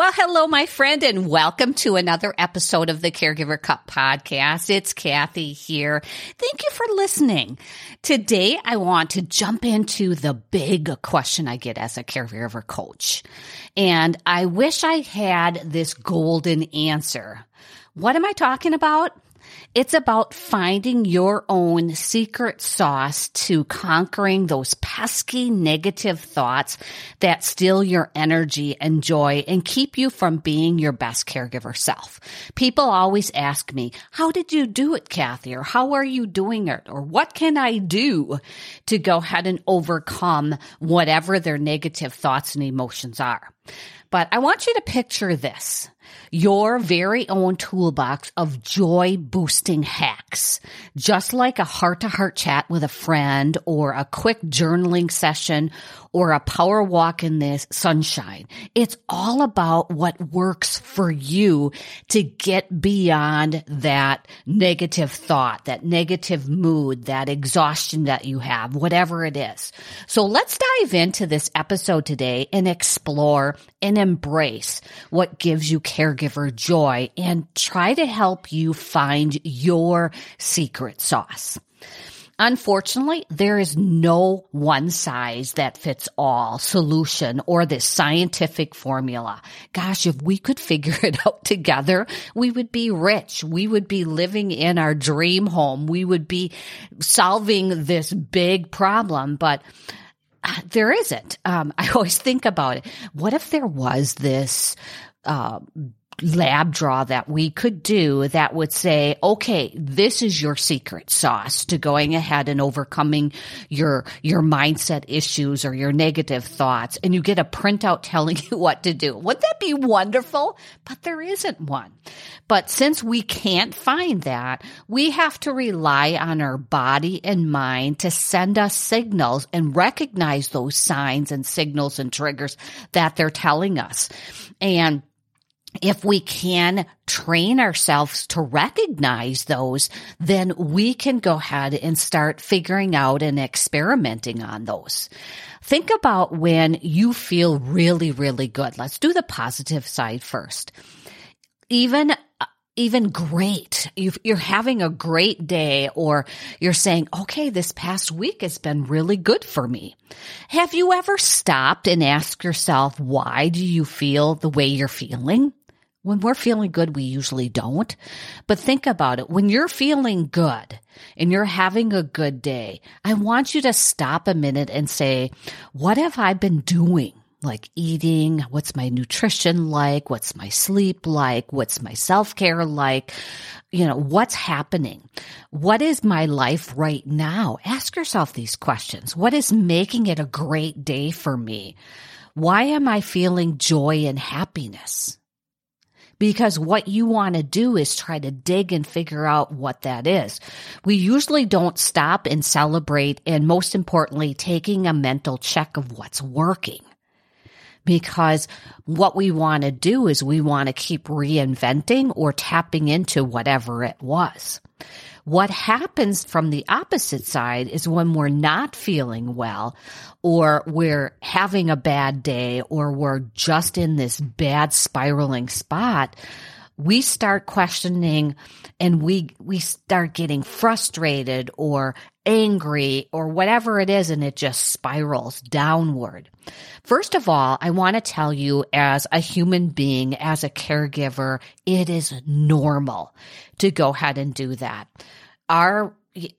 Well, hello, my friend, and welcome to another episode of the Caregiver Cup podcast. It's Kathy here. Thank you for listening. Today, I want to jump into the big question I get as a caregiver coach. And I wish I had this golden answer. What am I talking about? It's about finding your own secret sauce to conquering those pesky negative thoughts that steal your energy and joy and keep you from being your best caregiver self. People always ask me, how did you do it, Kathy? Or how are you doing it? Or what can I do to go ahead and overcome whatever their negative thoughts and emotions are? But I want you to picture this. Your very own toolbox of joy-boosting hacks, just like a heart-to-heart chat with a friend or a quick journaling session or a power walk in the sunshine. It's all about what works for you to get beyond that negative thought, that negative mood, that exhaustion that you have, whatever it is. So let's dive into this episode today and explore and embrace what gives you caregiver joy and try to help you find your secret sauce. Unfortunately, there is no one size that fits all solution or this scientific formula. Gosh, if we could figure it out together, we would be rich. We would be living in our dream home. We would be solving this big problem, but there isn't. I always think about it. What if there was this lab draw that we could do that would say, okay, this is your secret sauce to going ahead and overcoming your mindset issues or your negative thoughts, and you get a printout telling you what to do. Wouldn't that be wonderful? But there isn't one. But since we can't find that, we have to rely on our body and mind to send us signals and recognize those signs and signals and triggers that they're telling us. And if we can train ourselves to recognize those, then we can go ahead and start figuring out and experimenting on those. Think about when you feel really, really good. Let's do the positive side first. Even great. You're having a great day, or you're saying, okay, this past week has been really good for me. Have you ever stopped and asked yourself, why do you feel the way you're feeling? When we're feeling good, we usually don't. But think about it. When you're feeling good and you're having a good day, I want you to stop a minute and say, what have I been doing? Like eating, what's my nutrition like? What's my sleep like? What's my self-care like? What's happening? What is my life right now? Ask yourself these questions. What is making it a great day for me? Why am I feeling joy and happiness? Because what you want to do is try to dig and figure out what that is. We usually don't stop and celebrate, and most importantly, taking a mental check of what's working. Because what we want to do is we want to keep reinventing or tapping into whatever it was. What happens from the opposite side is when we're not feeling well, or we're having a bad day, or we're just in this bad spiraling spot, we start questioning and we start getting frustrated or angry or whatever it is, and it just spirals downward. First of all, I want to tell you, as a human being, as a caregiver, it is normal to go ahead and do that. Our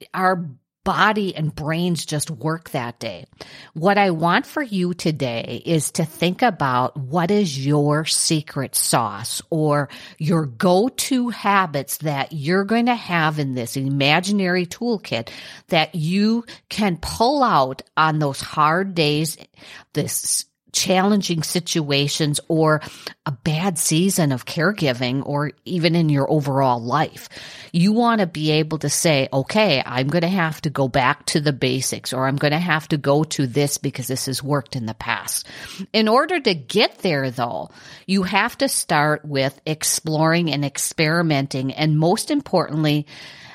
body and brains just work that day. What I want for you today is to think about what is your secret sauce or your go-to habits that you're going to have in this imaginary toolkit that you can pull out on those hard days, this challenging situations, or a bad season of caregiving, or even in your overall life. You want to be able to say, okay, I'm going to have to go back to the basics, or I'm going to have to go to this because this has worked in the past. In order to get there, though, you have to start with exploring and experimenting, and most importantly,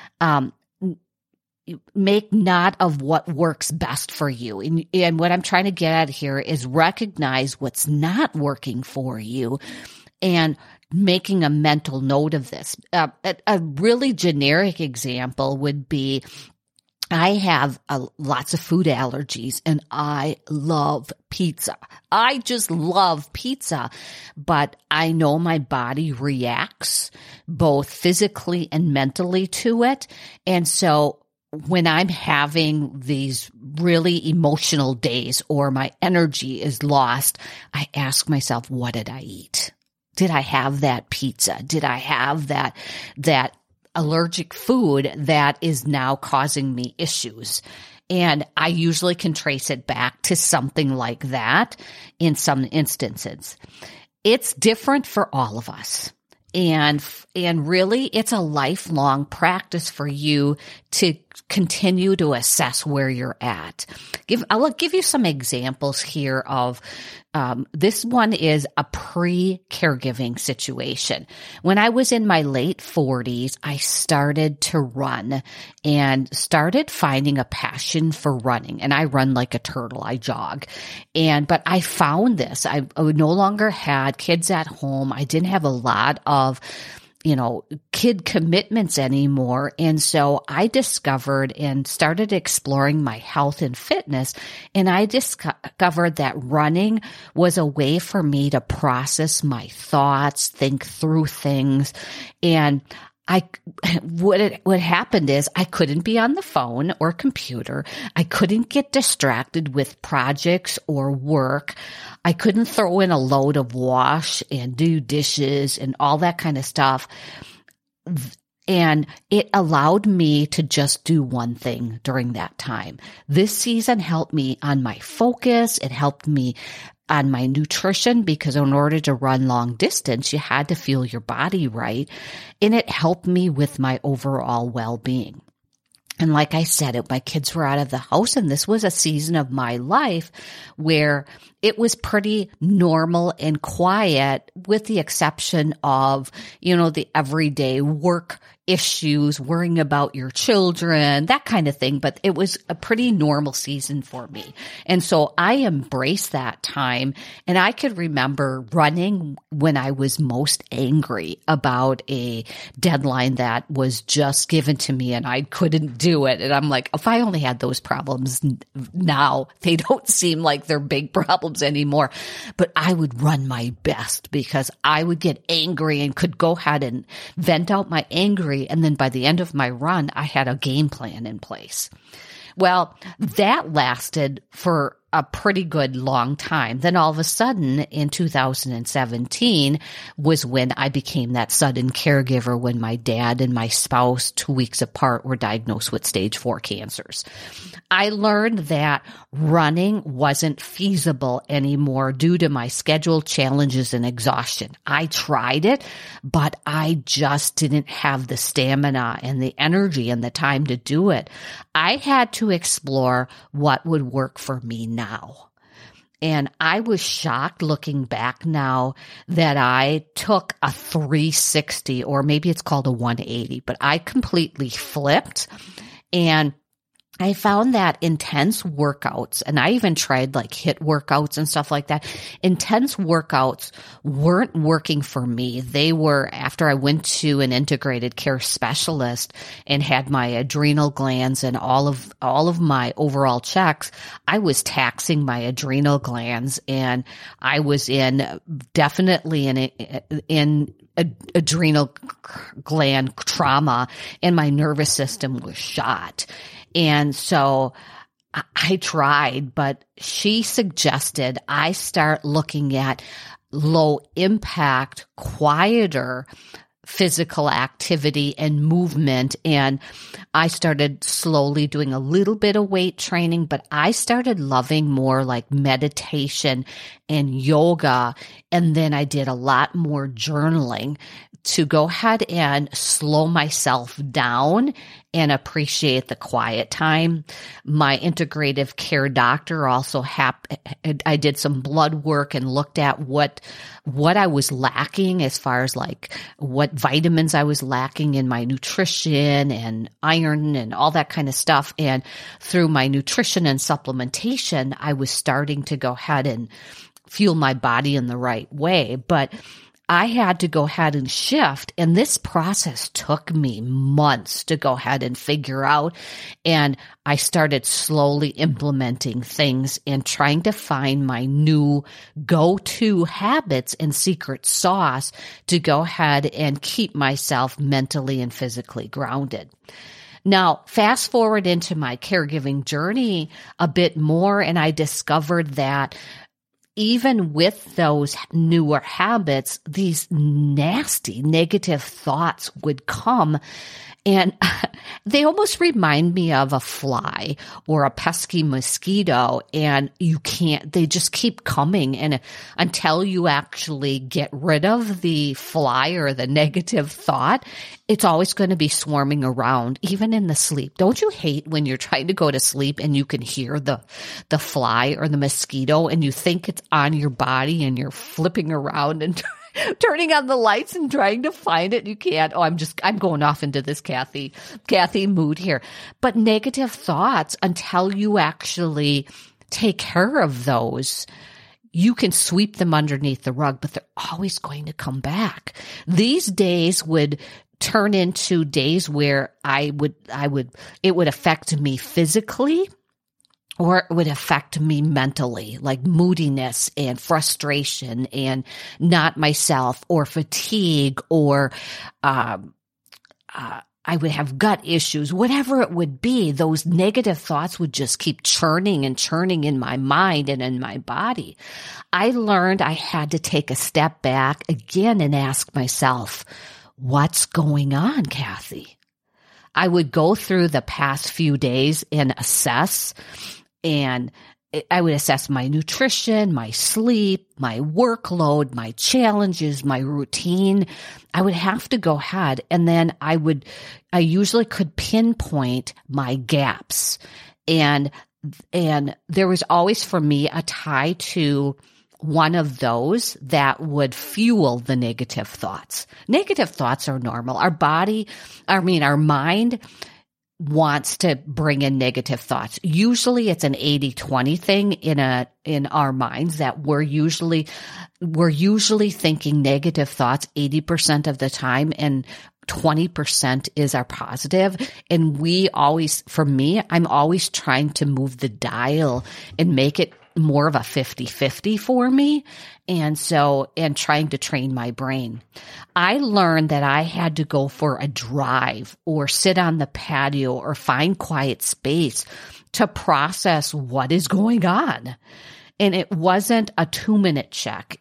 make note of what works best for you. And what I'm trying to get at here is recognize what's not working for you and making a mental note of this. A really generic example would be, I have lots of food allergies and I love pizza. I just love pizza, but I know my body reacts both physically and mentally to it. And so when I'm having these really emotional days or my energy is lost, I ask myself, what did I eat? Did I have that pizza? Did I have that allergic food that is now causing me issues? And I usually can trace it back to something like that in some instances. It's different for all of us. And really, it's a lifelong practice for you to continue to assess where you're at. I'll give you some examples here of, this one is a pre-caregiving situation. When I was in my late 40s, I started to run and started finding a passion for running. And I run like a turtle. I jog. But I found this. I no longer had kids at home. I didn't have a lot of kid commitments anymore. And so I discovered and started exploring my health and fitness. And I discovered that running was a way for me to process my thoughts, think through things. And what happened is I couldn't be on the phone or computer. I couldn't get distracted with projects or work. I couldn't throw in a load of wash and do dishes and all that kind of stuff. And it allowed me to just do one thing during that time. This season helped me on my focus. It helped me on my nutrition, because in order to run long distance, you had to feel your body right. And it helped me with my overall well-being. And like I said, my kids were out of the house, and this was a season of my life where it was pretty normal and quiet, with the exception of, the everyday work issues, worrying about your children, that kind of thing. But it was a pretty normal season for me. And so I embraced that time. And I could remember running when I was most angry about a deadline that was just given to me and I couldn't do it. And I'm like, if I only had those problems now, they don't seem like they're big problems anymore. But I would run my best because I would get angry and could go ahead and vent out my anger. And then by the end of my run, I had a game plan in place. Well, that lasted for a pretty good long time. Then all of a sudden in 2017 was when I became that sudden caregiver when my dad and my spouse, 2 weeks apart, were diagnosed with stage 4 cancers. I learned that running wasn't feasible anymore due to my schedule challenges and exhaustion. I tried it, but I just didn't have the stamina and the energy and the time to do it. I had to explore what would work for me now. And I was shocked looking back now that I took a 360, or maybe it's called a 180, but I completely flipped. And I found that intense workouts, and I even tried like HIIT workouts and stuff like that. Intense workouts weren't working for me. They were, after I went to an integrated care specialist and had my adrenal glands and all of my overall checks, I was taxing my adrenal glands, and I was definitely in adrenal gland trauma, and my nervous system was shot. And so I tried, but she suggested I start looking at low impact, quieter physical activity and movement. And I started slowly doing a little bit of weight training, but I started loving more like meditation and yoga. And then I did a lot more journaling to go ahead and slow myself down and appreciate the quiet time. My integrative care doctor also I did some blood work and looked at what I was lacking as far as like what vitamins I was lacking in my nutrition and iron and all that kind of stuff. And through my nutrition and supplementation, I was starting to go ahead and fuel my body in the right way. But I had to go ahead and shift. And this process took me months to go ahead and figure out. And I started slowly implementing things and trying to find my new go-to habits and secret sauce to go ahead and keep myself mentally and physically grounded. Now, fast forward into my caregiving journey a bit more, and I discovered that even with those newer habits, these nasty negative thoughts would come, and they almost remind me of a fly or a pesky mosquito, and they just keep coming. And until you actually get rid of the fly or the negative thought, it's always going to be swarming around, even in the sleep. Don't you hate when you're trying to go to sleep and you can hear the fly or the mosquito and you think it's on your body and you're flipping around and turning on the lights and trying to find it? You can't. Oh, I'm going off into this Kathy mood here. But negative thoughts, until you actually take care of those, you can sweep them underneath the rug, but they're always going to come back. These days would turn into days where it would affect me physically, or it would affect me mentally, like moodiness and frustration and not myself, or fatigue, or I would have gut issues, whatever it would be. Those negative thoughts would just keep churning and churning in my mind and in my body. I learned I had to take a step back again and ask myself, what's going on, Kathy? I would go through the past few days and assess, and I would assess my nutrition, my sleep, my workload, my challenges, my routine. I would have to go ahead, and then I usually could pinpoint my gaps. And there was always for me a tie to one of those that would fuel the negative thoughts. Negative thoughts are normal. Our mind wants to bring in negative thoughts. Usually it's an 80-20 thing in our minds, that we're usually thinking negative thoughts 80% of the time, and 20% is our positive. And I'm always trying to move the dial and make it more of a 50-50 for me. And trying to train my brain. I learned that I had to go for a drive or sit on the patio or find quiet space to process what is going on. And it wasn't a 2-minute check.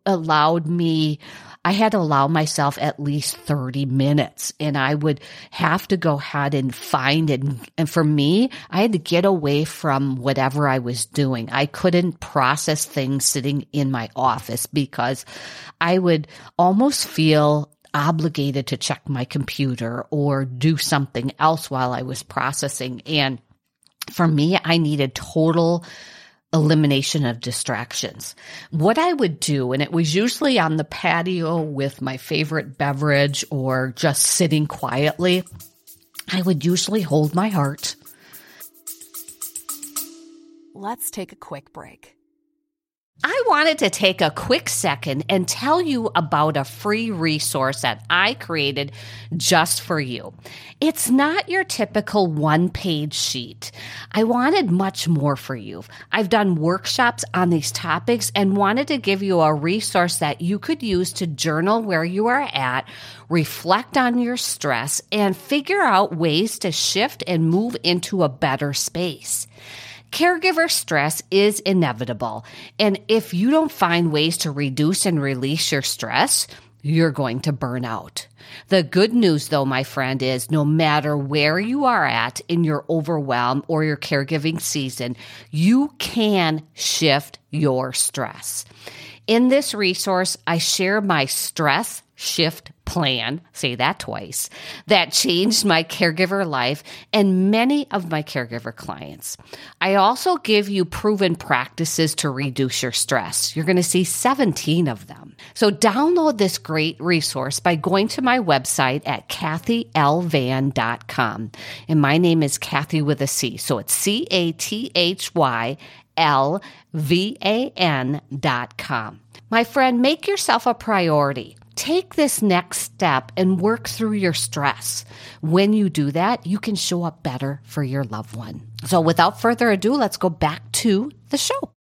I had to allow myself at least 30 minutes, and I would have to go ahead and find it. And for me, I had to get away from whatever I was doing. I couldn't process things sitting in my office because I would almost feel obligated to check my computer or do something else while I was processing. And for me, I needed total elimination of distractions. What I would do, and it was usually on the patio with my favorite beverage or just sitting quietly, I would usually hold my heart. Let's take a quick break. I wanted to take a quick second and tell you about a free resource that I created just for you. It's not your typical one-page sheet. I wanted much more for you. I've done workshops on these topics and wanted to give you a resource that you could use to journal where you are at, reflect on your stress, and figure out ways to shift and move into a better space. Caregiver stress is inevitable, and if you don't find ways to reduce and release your stress, you're going to burn out. The good news, though, my friend, is no matter where you are at in your overwhelm or your caregiving season, you can shift your stress. In this resource, I share my stress shift plan, say that twice, that changed my caregiver life and many of my caregiver clients. I also give you proven practices to reduce your stress. You're going to see 17 of them. So download this great resource by going to my website at kathylvan.com. And my name is Kathy with a C. So it's CATHYLVAN.com. My friend, make yourself a priority. take this next step and work through your stress. When you do that, you can show up better for your loved one. So without further ado, let's go back to the show.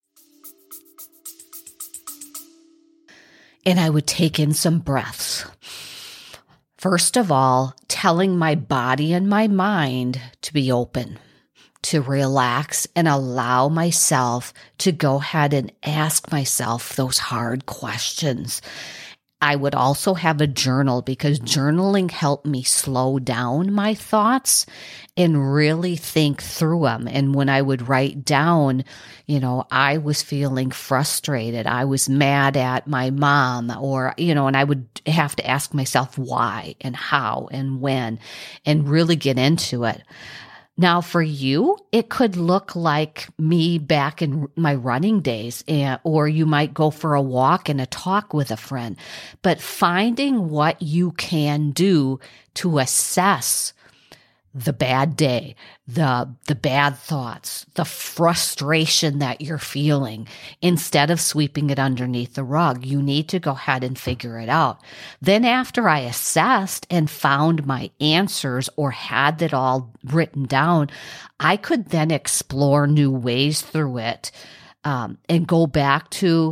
And I would take in some breaths. First of all, telling my body and my mind to be open, to relax and allow myself to go ahead and ask myself those hard questions. I would also have a journal because journaling helped me slow down my thoughts and really think through them. And when I would write down, I was feeling frustrated. I was mad at my mom and I would have to ask myself why and how and when and really get into it. Now, for you, it could look like me back in my running days, or you might go for a walk and a talk with a friend. But finding what you can do to assess the bad day, the bad thoughts, the frustration that you're feeling, instead of sweeping it underneath the rug, you need to go ahead and figure it out. Then after I assessed and found my answers or had it all written down, I could then explore new ways through it, and go back to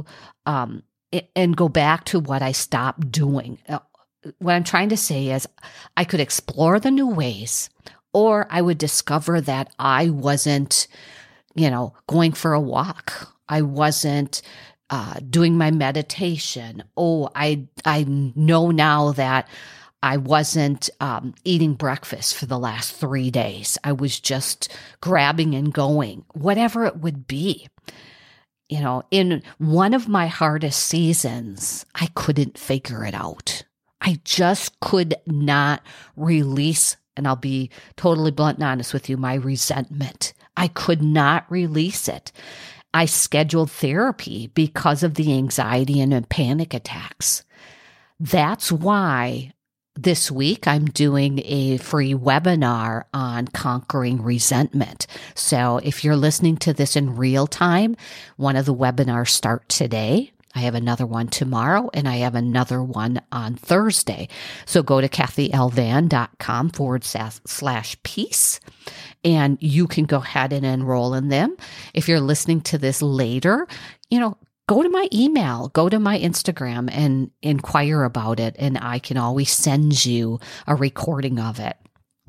what I stopped doing. What I'm trying to say is I could explore the new ways, or I would discover that I wasn't, going for a walk. I wasn't doing my meditation. Oh, I know now that I wasn't eating breakfast for the last 3 days. I was just grabbing and going, whatever it would be. In one of my hardest seasons, I couldn't figure it out. I just could not release, and I'll be totally blunt and honest with you, my resentment. I could not release it. I scheduled therapy because of the anxiety and panic attacks. That's why this week I'm doing a free webinar on conquering resentment. So if you're listening to this in real time, one of the webinars start today. I have another one tomorrow, and I have another one on Thursday. So go to KathyLVan.com/peace, and you can go ahead and enroll in them. If you're listening to this later, go to my email, go to my Instagram and inquire about it, and I can always send you a recording of it.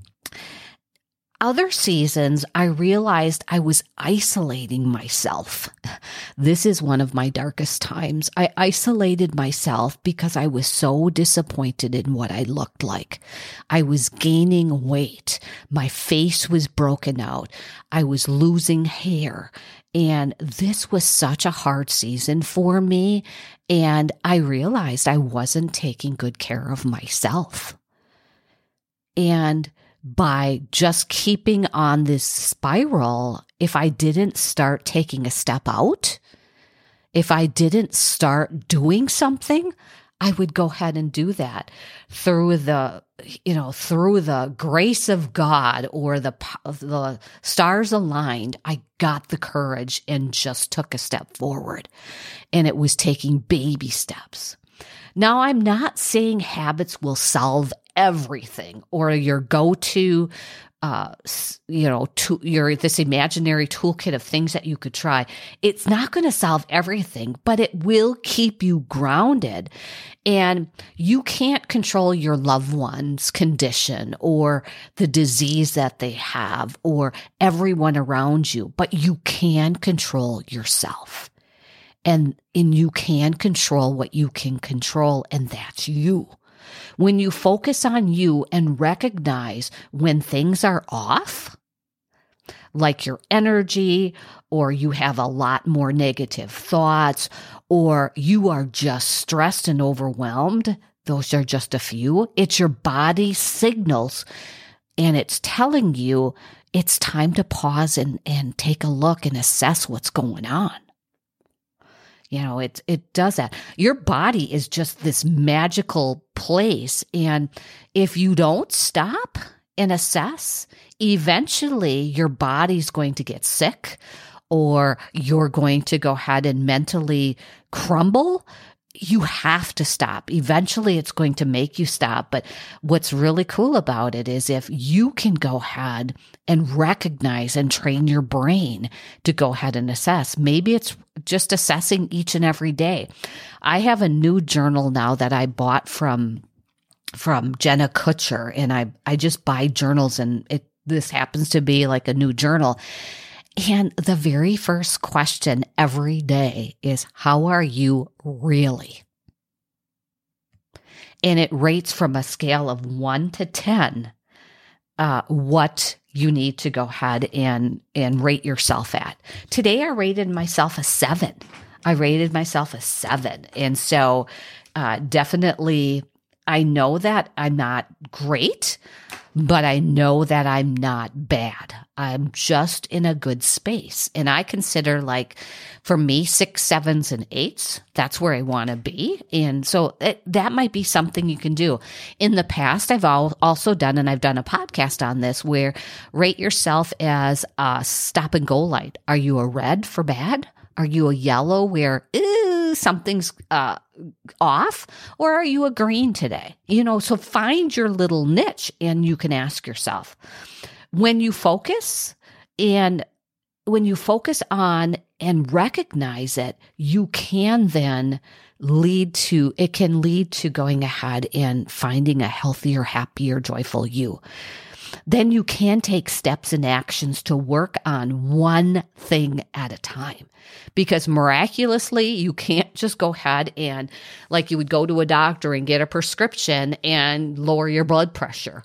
Other seasons, I realized I was isolating myself. This is one of my darkest times. I isolated myself because I was so disappointed in what I looked like. I was gaining weight. My face was broken out. I was losing hair. And this was such a hard season for me. And I realized I wasn't taking good care of myself. And by just keeping on this spiral, if I didn't start taking a step out, if I didn't start doing something, I would go ahead and do that through the grace of God, or the stars aligned. I got the courage and just took a step forward, and it was taking baby steps. Now, I'm not saying habits will solve everything, or your go-to, this imaginary toolkit of things that you could try. It's not going to solve everything, but it will keep you grounded. And you can't control your loved one's condition or the disease that they have or everyone around you, but you can control yourself. And you can control what you can control, and that's you. When you focus on you and recognize when things are off, like your energy, or you have a lot more negative thoughts, or you are just stressed and overwhelmed, those are just a few. It's your body signals, and it's telling you it's time to pause and take a look and assess what's going on. It does that. Your body is just this magical place. And if you don't stop and assess, eventually your body's going to get sick, or you're going to go ahead and mentally crumble. you have to stop. Eventually it's going to make you stop. But what's really cool about it is if you can go ahead and recognize and train your brain to go ahead and assess. Maybe it's just assessing each and every day. I have a new journal now that I bought from Jenna Kutcher, and I just buy journals, and this happens to be like a new journal. And the very first question every day is, how are you really? And it rates from a scale of 1 to 10 what you need to go ahead and rate yourself at. Today, I rated myself a 7. And so definitely, I know that I'm not great, but I know that I'm not bad. I'm just in a good space. And I consider, like, for me, 6, 7s, and 8s, that's where I want to be. And so that might be something you can do. In the past, I've also done, and I've done a podcast on this, where rate yourself as a stop and go light. Are you a red for bad? Are you a yellow where something's off? Or are you a green today? So find your little niche, and you can ask yourself, when you focus on and recognize it, you can then lead to going ahead and finding a healthier, happier, joyful you. Then you can take steps and actions to work on one thing at a time. Because miraculously, you can't just go ahead and, like you would go to a doctor and get a prescription and lower your blood pressure.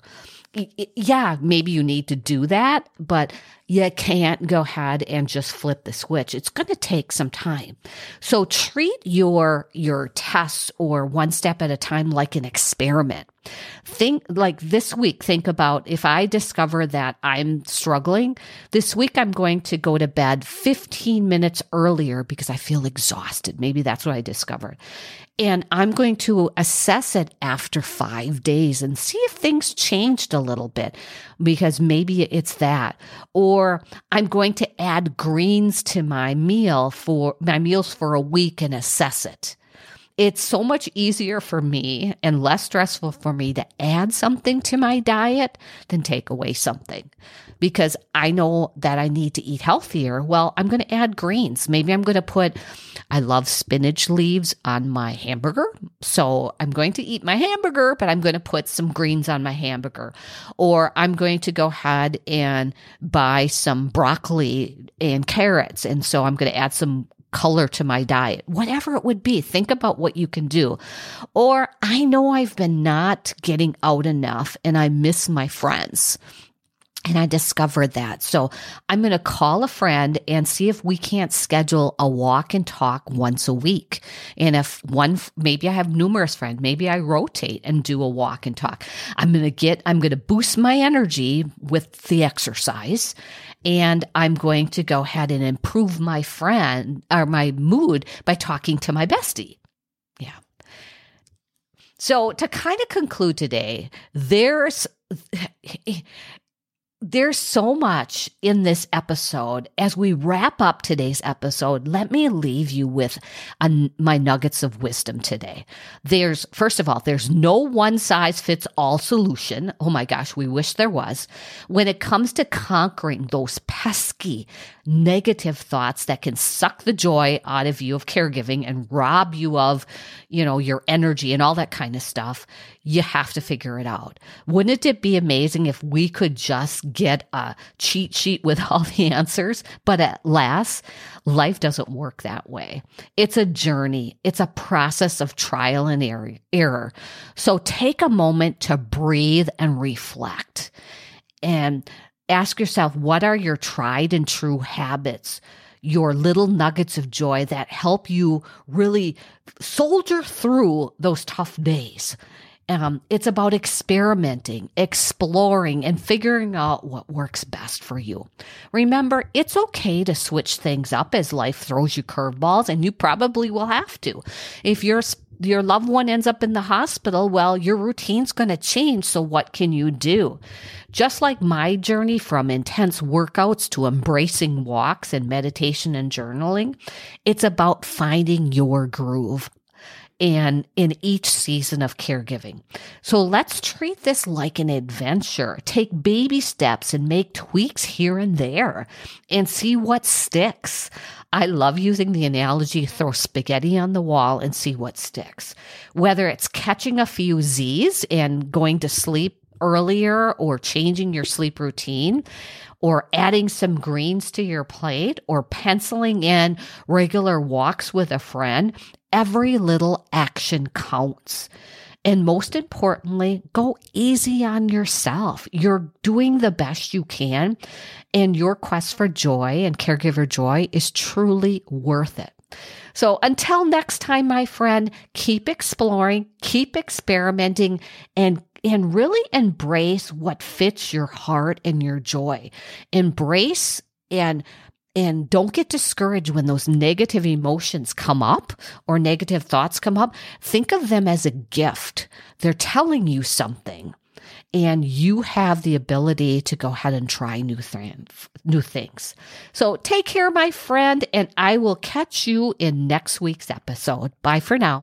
Yeah, maybe you need to do that, but you can't go ahead and just flip the switch. It's going to take some time. So treat your tests or one step at a time like an experiment. Think like this week, think about, if I discover that I'm struggling, this week I'm going to go to bed 15 minutes earlier because I feel exhausted. Maybe that's what I discovered. And I'm going to assess it after 5 days and see if things changed a little bit, because maybe it's that. Or I'm going to add greens to my meals for a week and assess it. It's so much easier for me and less stressful for me to add something to my diet than take away something, because I know that I need to eat healthier. Well, I'm going to add greens. Maybe I'm going to I love spinach leaves on my hamburger. So I'm going to eat my hamburger, but I'm going to put some greens on my hamburger. Or I'm going to go ahead and buy some broccoli and carrots. And so I'm going to add some color to my diet, whatever it would be. Think about what you can do. Or I know I've been not getting out enough and I miss my friends. And I discovered that. So I'm going to call a friend and see if we can't schedule a walk and talk once a week. And maybe I have numerous friends, maybe I rotate and do a walk and talk. I'm going to boost my energy with the exercise. And I'm going to go ahead and improve my mood by talking to my bestie. Yeah. So to kind of conclude today, there's so much in this episode. As we wrap up today's episode, let me leave you with my nuggets of wisdom today. First of all, there's no one size fits all solution. Oh my gosh, we wish there was. When it comes to conquering those pesky negative thoughts that can suck the joy out of you of caregiving and rob you of, your energy and all that kind of stuff, you have to figure it out. Wouldn't it be amazing if we could just get a cheat sheet with all the answers? But at last, life doesn't work that way. It's a journey. It's a process of trial and error. So take a moment to breathe and reflect and ask yourself, what are your tried and true habits, your little nuggets of joy that help you really soldier through those tough days? It's about experimenting, exploring, and figuring out what works best for you. Remember, it's okay to switch things up as life throws you curveballs, and you probably will have to. If your loved one ends up in the hospital, well, your routine's going to change, so what can you do? Just like my journey from intense workouts to embracing walks and meditation and journaling, it's about finding your groove. and in each season of caregiving. So let's treat this like an adventure. Take baby steps and make tweaks here and there and see what sticks. I love using the analogy, throw spaghetti on the wall and see what sticks. Whether it's catching a few Z's and going to sleep earlier or changing your sleep routine, or adding some greens to your plate, or penciling in regular walks with a friend, every little action counts. And most importantly, go easy on yourself. You're doing the best you can, and your quest for joy and caregiver joy is truly worth it. So until next time, my friend, keep exploring, keep experimenting, and really embrace what fits your heart and your joy. Embrace and don't get discouraged when those negative emotions come up or negative thoughts come up. Think of them as a gift. They're telling you something, and you have the ability to go ahead and try new things. So take care, my friend, and I will catch you in next week's episode. Bye for now.